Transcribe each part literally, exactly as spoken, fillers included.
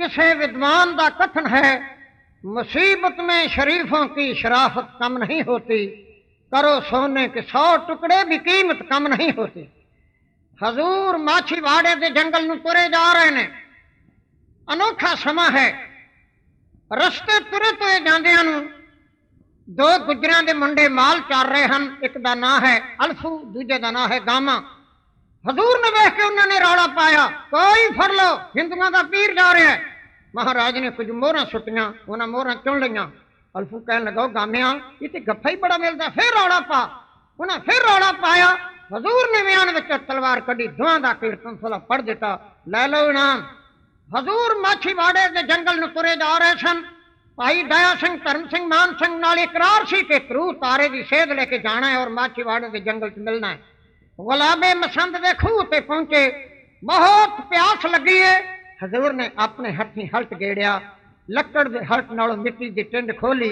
किसे विद्वान का कथन है, मुसीबत में शरीफों की शराफत कम नहीं होती, करो सोने के सौ टुकड़े भी कीमत कम नहीं होती। हजूर माछीवाड़े के जंगल नूं तुरे जा रहे ने। अनोखा समा है। रस्ते तुरे तुरे जांदियां नूं दो गुजरां दे मुंडे माल चार रहे हैं। एक दा नां है अल्फू, दूजे दा नां है गामा। हजूर ने देख के उन्होंने रौला पाया, कोई फड़ लो, हिंदुओं का पीर जा रहा है। महाराज ने कुछ मोहर सुटियां, उन्हें मोहर चुन लिया। अल्फू कह लगा, गामिया ये तो गफ्फा ही बड़ा मिलता, फिर रौला पा। उन्हें फिर रौला पाया। हजूर ने म्यान विच तलवार कढ़ी, दुआ दा कीर्तन सुला पढ़ दिता, लै लो इनाम। हजूर माछीवाड़े के जंगल नूं तुरे जा रहे सन। भाई दया सिंह, धर्म सिंह, मान सिंह नाल इकरार सी कि तरू तारे की सेध लेके जाना है और माछीवाड़े के जंगल च मिलना है। गुलाबे मसंद दे खूह ते पहुंचे। बहुत प्यास लगी है। हजूर ने अपने हथी हल्ट गेड़िया, लकड़ दे हल्ट नालों मिट्टी की टिंड खोली,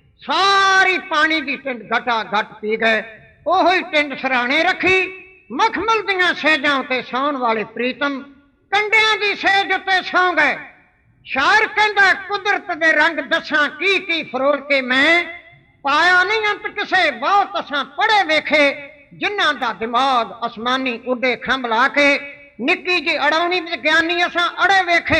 सारी पानी की टिंड घटा घट पी गए। ओही टिंड सराणे रखी। मखमल दियां सेजां ते सौण वाले प्रीतम कंडियां की सेज उत्ते सौ गए। शायर कहंदा, कुदरत दे रंग दसां की की फरोल के मैं, पाया नहीं अंत किसे बहुत असां पढ़े वेखे, जिन्हां दा दिमाग आसमानी उडे खंभ ला के, निक्की जी अड़ौनी विज्ञानी असां अड़े वेखे।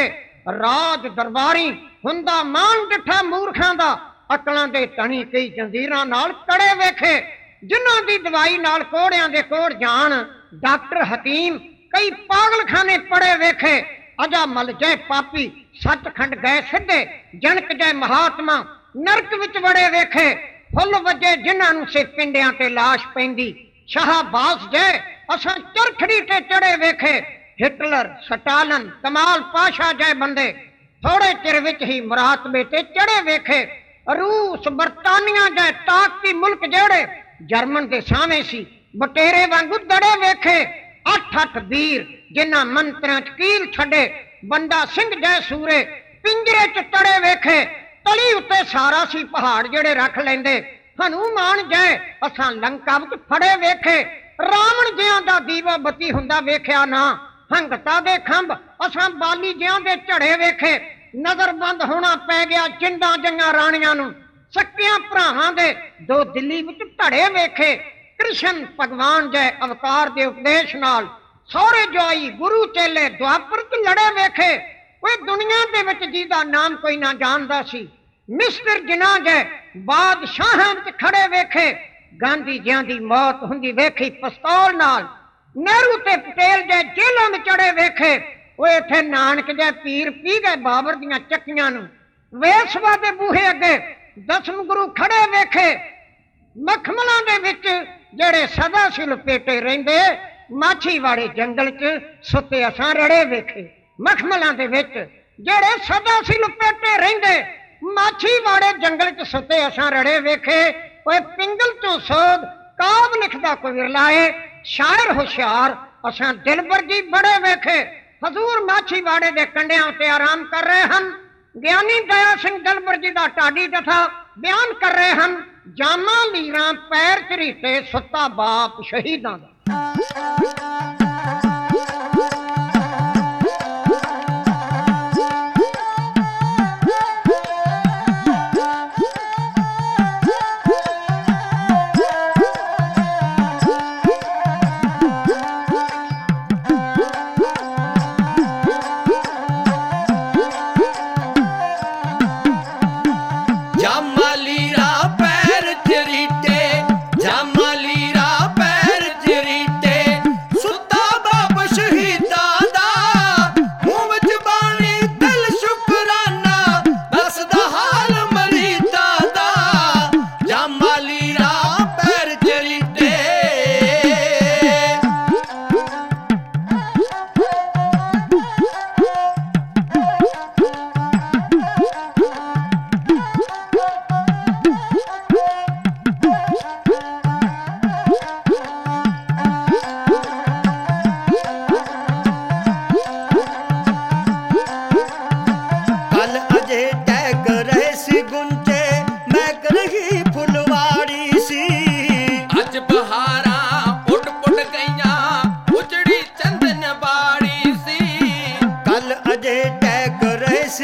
राज दरबारी हुंदा मान डिठा मूर्खां दा, अकलां दे तणी कई जंजीरां नाल कड़े वेखे, जिन्हां दी दवाई नाल कोड़ियां दे कोड़ जान, डॉक्टर हकीम कई पागलखाने पड़े वेखे। अजा मल जय पापी सचखंड गए सिद्धे, जनक जय महात्मा नरक विच वड़े वेखे। फुल वजे जिन्हां नूं से पिंडियां ते लाश पैंदी, शाहबाज जय असां चरखड़ी ते चढ़े वेखे। हिटलर, स्टालिन, कमाल पाशा जय बंदे थोड़े चिर विच ही मुरातबे ते चढ़े वेखे। रूस, बरतानिया जय ताकती मुल्क जेड़े जर्मन दे सावे सी, बटेरे वांगू दड़े वेखे। अठ अठ वीर जिन्हां मंत्रियां च कील छड़े, बंदा सिंह जय सूरे पिंजरे च तड़े वेखे। तली उत्ते सारा सी पहाड़ जेड़े रख लेंदे, हनुमान जय असां लंका विच फड़े वेखे। रावण जियां दा दीवा बत्ती हुंदा वेख्या ना, हंगता दे खंभ असां बाली जियां दे झड़े वेखे। नजर बंद होना पै गया जिंदा जंगा राणियां नूं, सक्कियां भरावां दे दो दिल्ली विच धड़े वेखे। कृष्ण भगवान जय अवतार दे उपदेश नाल सौरे जोई गुरु चेले द्वापर च लड़े वेखे। ओए दुनिया दे विच जिहदा नाम कोई ना जानदा सी, मिस्टर जिन्ना जय बादशाहां विच खड़े वेखे। गांधी जिहां दी मौत हुंदी वेखी पिस्तौल नाल, नेहरू ते पटेल जय जेलों में चढ़े वेखे। ओए इत्थे नानक जय पीर पी गए बाबर दियां चक्कियां नूं। वेसवा दे बूहे अगे दसम गुरु खड़े वेखे। मखमलां दे विच जेड़े सदा सी लपेटे रहिंदे, माछीवाड़े जंगल च सुते असां रड़े वेखे। मखमलां दे विच जेड़े सदा सी लपेटे रहिंदे, माछीवाड़े जंगल च सुते असां रड़े वेखे। ओए पिंगल तो सोध काब लिखदा कोई विरला है, शायर होशियार असां दिलबर जी बड़े वेखे। हजूर माछीवाड़े दे कंडियां ते आराम कर रहे हैं। ज्ञानी दया सिंह दिलबर जी दा टाडी कथा बयान कर रहे हैं। जामा लीरां पैर चरीते सुता बाप शहीदां दा। सुता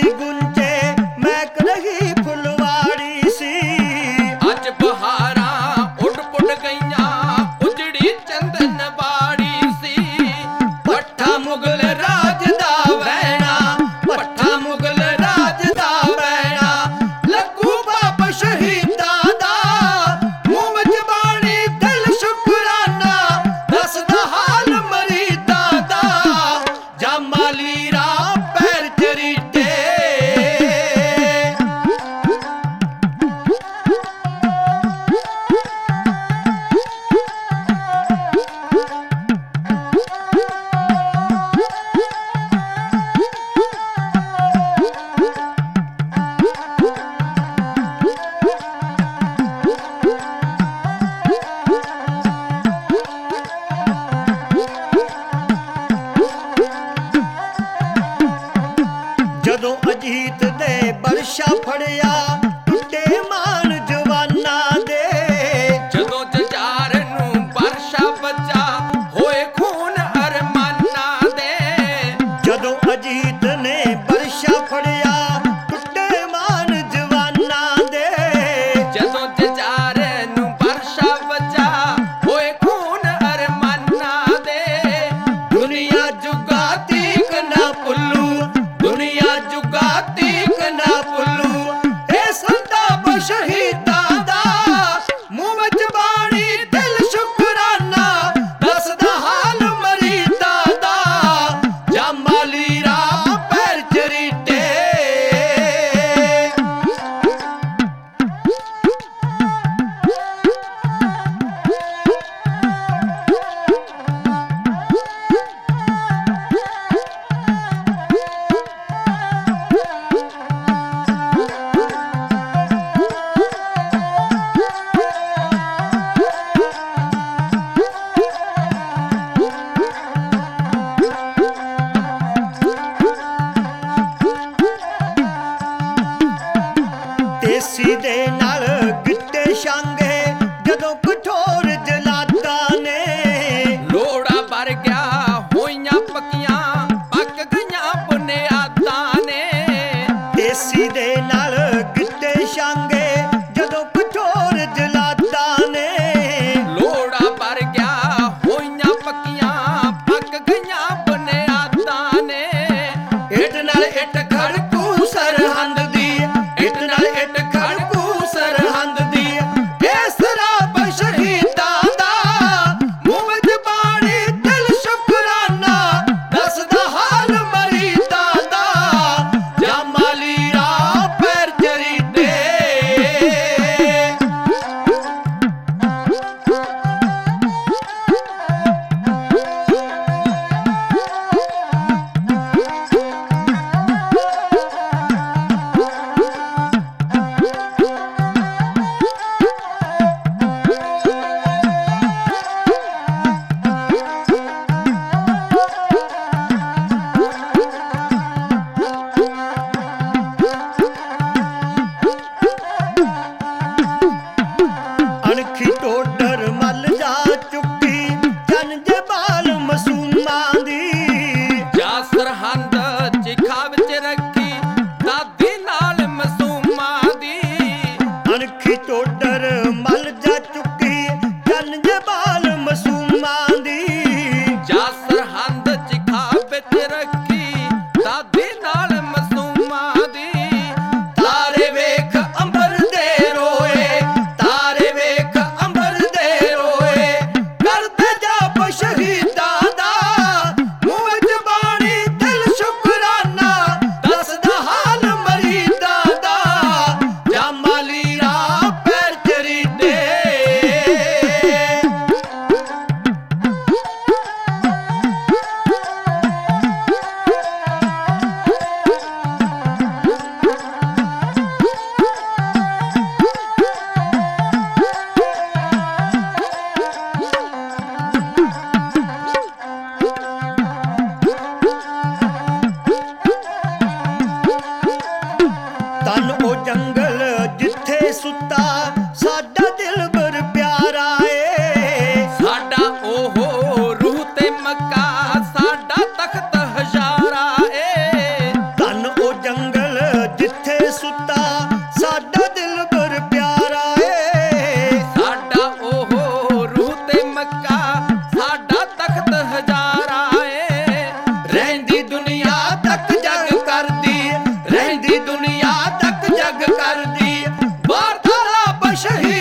ਸੀ ਗੁੰਜੇ ਮਹਿਕ ਰਹੀ ਫੁਲਵਾੜੀ ਸੀ। ਅੱਜ ਬਹਾਰਾਂ ਉੱਡ ਪੁੱਡ ਗਈਆਂ ਉਜੜੀ ਚੰਦਨ ਬਾੜੀ ਸੀ। ਭੱਠਾ ਮੁਗਲ ਰਾਜ ਦਾ ਵਹਿਣਾ, ਭੱਠਾ ਮੁਗਲ ਰਾਜ ਦਾ ਵਹਿਣਾ, ਲੱਗੂ ਬਾਪ ਸ਼ਹੀਦਾਂ ਦਾ ਮੂੰਹ ਵਿੱਚ ਬਾਣੀ ਦਿਲ ਸ਼ੁਕਰਾਨਾ, ਦੱਸਦਾ ਹਾਲ ਮਰੀਦਾਂ ਦਾ ਜਮਾਲੀ ਰਾਹ ਪੈਰ ਚਰੀਟੇ। ਜਦੋਂ ਅਜੀਤ ਦੇ ਬਰਸ਼ਾ ਫੜਿਆ ਟੁੱਟੇ ਮਾਨ ਜਵਾਨਾਂ ਦੇ। ਜਦੋਂ ਜਜਾਰ ਨੂੰ ਬਰਸ਼ਾ ਬੱਚਾ ਹੋਏ ਖੂਨ ਅਰਮਾਨਾਂ ਦੇ। ਜਦੋਂ ਅਜੀਤ ਨੇ ਬਰਸ਼ਾ ਫੜਿਆ ਟੁੱਟੇ ਮਾਨ ਜਵਾਨਾਂ ਦੇ। ਜਦੋਂ ਜਜਾਰ ਨੂੰ ਬਰਸ਼ਾ ਬੱਚਾ ਹੋਏ ਖੂਨ ਅਰਮਾਨਾਂ ਦੇ। ਦੁਨੀਆ ਜੁਗਾ ਤੀਕ ਨਾ ਭੁੱਲੂ, ਦੁਨੀਆ ਜੁਗਾ ਤੀਕ ਨਾ ਭੁੱਲੂ, ਇਹ ਸੰਤਾਪ ਸ਼ਹੀਦਾਂ ਦਾ ਮੂੰਹ ਵਿੱਚ ਬਾਣੀ ਦਿਲ ਸ਼ੁਕਰਾਨਾ, ਦੱਸਦਾ ਹਾਲ ਮਰੀਦਾਂ ਦਾ ਜਮਾਲੀ ਰਾਹ ਪੈਰ ਚਰੀਟੇ। ਦੇਸੀ ਦੇ ਨਾਲ ਗਿੱਟੇ ਛਾਂਗੇ ਜਦੋਂ ਕਠੋਰ ਜਲਾਦਾਂ ਨੇ। ਲੋੜਾ ਭਰ ਗਿਆ ਹੋਈਆਂ ਪੱਕੀਆਂ ਪੱਕ ਗਈਆਂ ਬੁਨਿਆਦਾਂ ਨੇ। ਦੇਸੀ ਦੇ ਨਾਲ ਗਿੱਟੇ ਛਾਂਗੇ ਜਦੋਂ ਕਠੋਰ ਜਲਾਦਾਂ ਨੇ। ਲੋੜਾ ਭਰ ਗਿਆ ਹੋਈਆਂ ਪੱਕੀਆਂ ਪੱਕ ਗਈਆਂ ਬੁਨਿਆਦਾਂ ਨੇ। ਇੱਟ ਨਾਲ ਇੱਟ ਖੜਕੂ ਸਰਹੰਦ ਦੀ, ਇੱਟ ਨਾਲ ਇੱਟ ਖੜਕੂ ਸਰਹੰਦ ਦੀ, ਇਸ ਰਾਹ ਨਹੀਂ